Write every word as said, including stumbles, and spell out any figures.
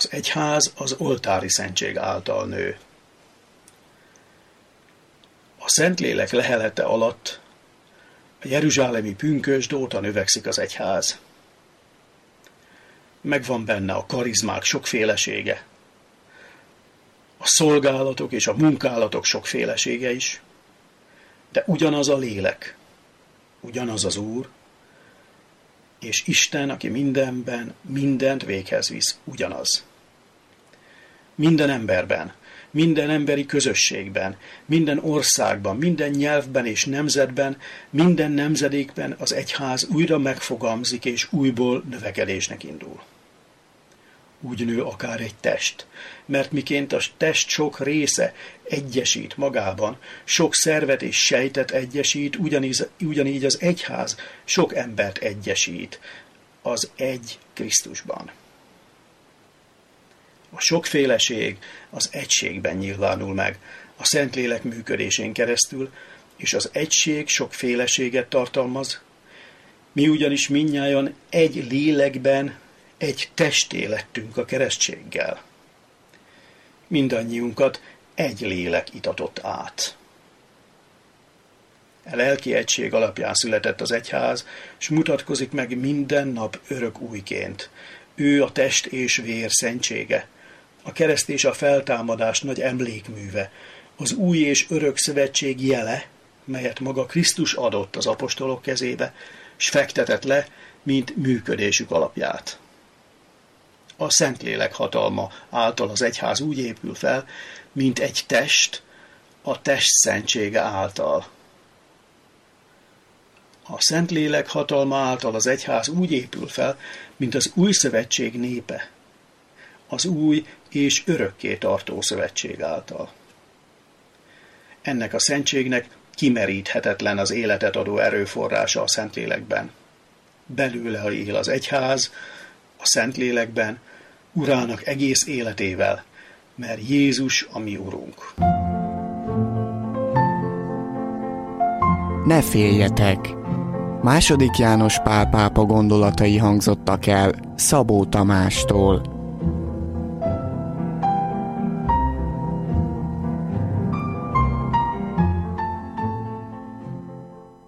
Az egyház az oltári szentség által nő. A Szentlélek lehelete alatt a jeruzsálemi pünkösd óta növekszik az egyház. Megvan benne a karizmák sokfélesége, a szolgálatok és a munkálatok sokfélesége is, de ugyanaz a lélek, ugyanaz az Úr, és Isten, aki mindenben, mindent véghez visz, ugyanaz. Minden emberben, minden emberi közösségben, minden országban, minden nyelvben és nemzetben, minden nemzedékben az egyház újra megfogalmazik és újból növekedésnek indul. Úgy nő akár egy test, mert miként a test sok része egyesít magában, sok szervet és sejtet egyesít, ugyanígy, ugyanígy az egyház sok embert egyesít az egy Krisztusban. A sokféleség az egységben nyilvánul meg, a Szentlélek működésén keresztül, és az egység sokféleséget tartalmaz, mi ugyanis mindnyájan egy lélekben, egy testé lettünk a keresztséggel. Mindannyiunkat egy lélek itatott át. A lelki egység alapján született az egyház, s mutatkozik meg minden nap örök újként. Ő a test és vér szentsége, a kereszt és a feltámadás nagy emlékműve, az új és örök szövetség jele, melyet maga Krisztus adott az apostolok kezébe, s fektetett le, mint működésük alapját. A Szentlélek hatalma által az egyház úgy épül fel, mint egy test, a test szentsége által. A Szentlélek hatalma által az egyház úgy épül fel, mint az új szövetség népe, az új és örökké tartó szövetség által. Ennek a szentségnek kimeríthetetlen az életet adó erőforrása a Szentlélekben. Belőle él az egyház, a Szentlélekben, Urának egész életével, mert Jézus a mi Urunk. Ne féljetek! Második János Pál pápa gondolatai hangzottak el Szabó Tamástól.